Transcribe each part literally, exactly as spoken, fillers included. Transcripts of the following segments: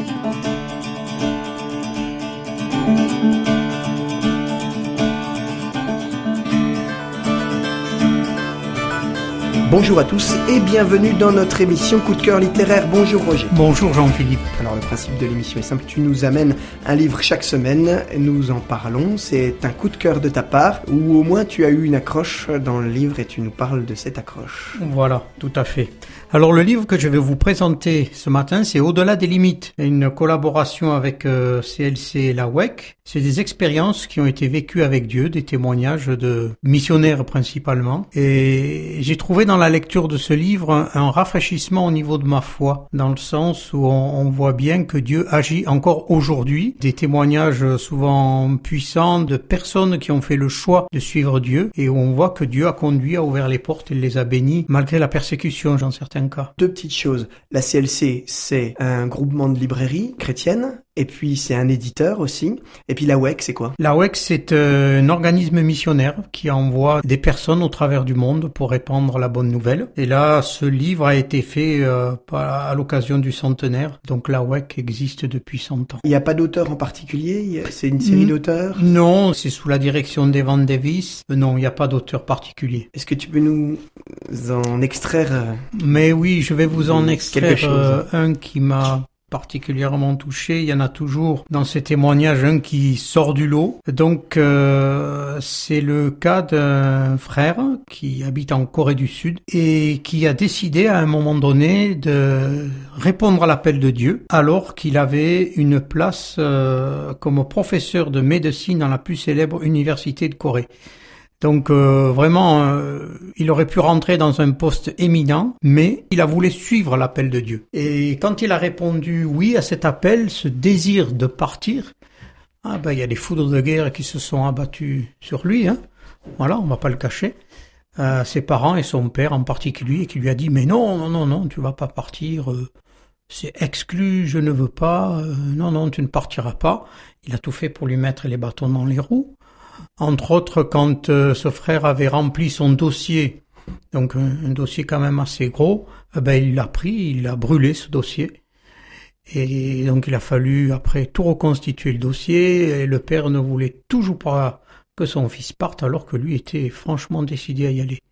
Bonjour à tous et bienvenue dans notre émission Coup de cœur littéraire. Bonjour Roger. Bonjour Jean-Philippe. Alors le principe de l'émission est simple, tu nous amènes un livre chaque semaine, nous en parlons, c'est un coup de cœur de ta part, ou au moins tu as eu une accroche dans le livre et tu nous parles de cette accroche. Voilà, tout à fait. Alors le livre que je vais vous présenter ce matin, c'est Au-delà des limites, une collaboration avec euh, C L C et la W E C. C'est des expériences qui ont été vécues avec Dieu, des témoignages de missionnaires principalement. Et j'ai trouvé dans la lecture de ce livre un, un rafraîchissement au niveau de ma foi, dans le sens où on, on voit bien que Dieu agit encore aujourd'hui. Des témoignages souvent puissants de personnes qui ont fait le choix de suivre Dieu et où on voit que Dieu a conduit, a ouvert les portes et les a bénis malgré la persécution dans certains cas. Deux petites choses. La C L C, c'est un groupement de librairies chrétiennes. Et puis c'est un éditeur aussi. Et puis la W E C, c'est quoi? La W E C, c'est euh, un organisme missionnaire qui envoie des personnes au travers du monde pour répandre la bonne nouvelle. Et là, ce livre a été fait euh, à l'occasion du centenaire. Donc la W E C existe depuis cent ans. Il n'y a pas d'auteur en particulier? C'est une série d'auteurs? Non, c'est sous la direction d'Evan Davis. Non, il n'y a pas d'auteur particulier. Est-ce que tu peux nous en extraire? Mais oui, je vais vous en extraire euh, un qui m'a particulièrement touché. Il y en a toujours dans ces témoignages un qui sort du lot. Donc euh, c'est le cas d'un frère qui habite en Corée du Sud et qui a décidé à un moment donné de répondre à l'appel de Dieu alors qu'il avait une place euh, comme professeur de médecine dans la plus célèbre université de Corée. Donc euh, vraiment, euh, il aurait pu rentrer dans un poste éminent, mais il a voulu suivre l'appel de Dieu. Et quand il a répondu oui à cet appel, ce désir de partir, ah ben il y a des foudres de guerre qui se sont abattus sur lui, hein. Voilà, on va pas le cacher. Euh, ses parents et son père en particulier, qui lui a dit mais non, non, non, non, tu vas pas partir. Euh, c'est exclu, je ne veux pas. Euh, non, non, tu ne partiras pas. Il a tout fait pour lui mettre les bâtons dans les roues. Entre autres, quand euh, ce frère avait rempli son dossier, donc un, un dossier quand même assez gros, eh ben il l'a pris, il a brûlé ce dossier. Et donc il a fallu après tout reconstituer le dossier, et le père ne voulait toujours pas que son fils parte alors que lui était franchement décidé à y aller.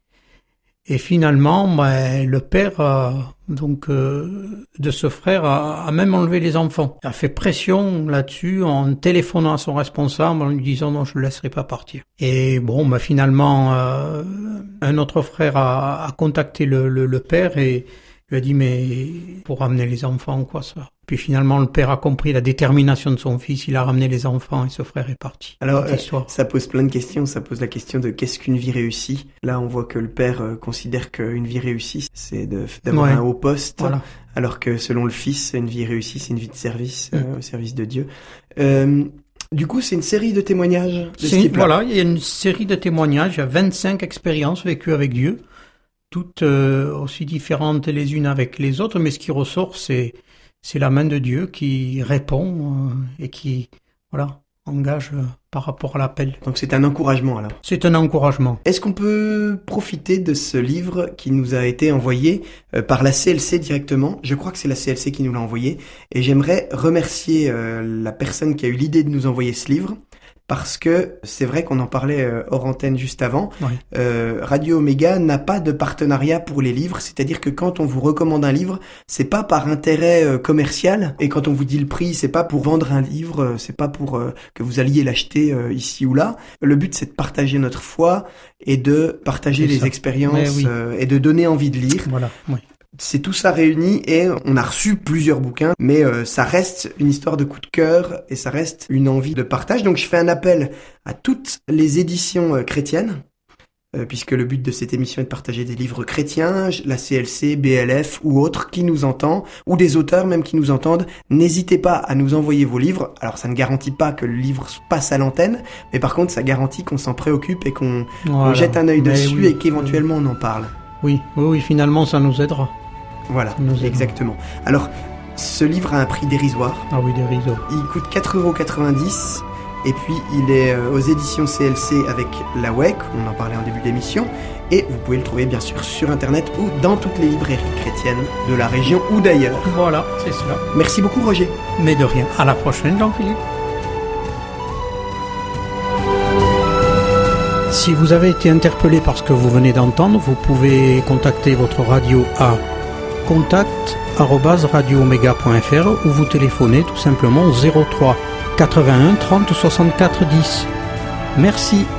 Et finalement, ben, le père a, donc euh, de ce frère a, a même enlevé les enfants. Il a fait pression là-dessus en téléphonant à son responsable en lui disant non, je ne le laisserai pas partir. Et bon, ben, finalement, euh, un autre frère a, a contacté le, le, le père et lui a dit mais pour ramener les enfants, quoi ça. Puis finalement, le père a compris la détermination de son fils, il a ramené les enfants et ce frère est parti. Alors, euh, ça pose plein de questions, ça pose la question de qu'est-ce qu'une vie réussie. Là, on voit que le père euh, considère qu'une vie réussie, c'est de, d'avoir ouais. un haut poste, voilà. Alors que selon le fils, une vie réussie, c'est une vie de service, mmh. euh, au service de Dieu. Euh, du coup, c'est une série de témoignages de ce type-là. Voilà, il y a une série de témoignages, il y a vingt-cinq expériences vécues avec Dieu, toutes euh, aussi différentes les unes avec les autres, mais ce qui ressort, c'est c'est la main de Dieu qui répond euh, et qui, voilà, engage euh, par rapport à l'appel. Donc c'est un encouragement alors. C'est un encouragement. Est-ce qu'on peut profiter de ce livre qui nous a été envoyé euh, par la C L C directement? Je crois que c'est la C L C qui nous l'a envoyé. Et j'aimerais remercier euh, la personne qui a eu l'idée de nous envoyer ce livre. Parce que c'est vrai qu'on en parlait euh, hors antenne juste avant, oui. euh, Radio Omega n'a pas de partenariat pour les livres, c'est-à-dire que quand on vous recommande un livre, c'est pas par intérêt euh, commercial, et quand on vous dit le prix, c'est pas pour vendre un livre, euh, c'est pas pour euh, que vous alliez l'acheter euh, ici ou là. Le but, c'est de partager notre foi et de partager c'est les ça. expériences oui. euh, et de donner envie de lire. Voilà, oui. C'est tout ça réuni et on a reçu plusieurs bouquins, mais euh, ça reste une histoire de coup de cœur et ça reste une envie de partage. Donc je fais un appel à toutes les éditions euh, chrétiennes, euh, puisque le but de cette émission est de partager des livres chrétiens, la C L C, B L F ou autres qui nous entendent, ou des auteurs même qui nous entendent. N'hésitez pas à nous envoyer vos livres. Alors ça ne garantit pas que le livre passe à l'antenne, mais par contre ça garantit qu'on s'en préoccupe et qu'on, voilà. qu'on jette un œil dessus oui, et qu'éventuellement oui. on en parle. Oui, oui, oui, finalement ça nous aidera. Voilà, exactement. Alors, ce livre a un prix dérisoire. Ah oui, dérisoire. Il coûte quatre euros quatre-vingt-dix Et puis il est euh, aux éditions C L C avec la W E C, on en parlait en début d'émission, et vous pouvez le trouver bien sûr sur internet ou dans toutes les librairies chrétiennes de la région ou d'ailleurs. Voilà, c'est cela. Merci beaucoup Roger. Mais de rien, à la prochaine Jean-Philippe. Si vous avez été interpellé par ce que vous venez d'entendre, vous pouvez contacter votre radio à contact arobase radio omega point f r ou vous téléphonez tout simplement au zéro trois quatre-vingt-un trente soixante-quatre dix. Merci.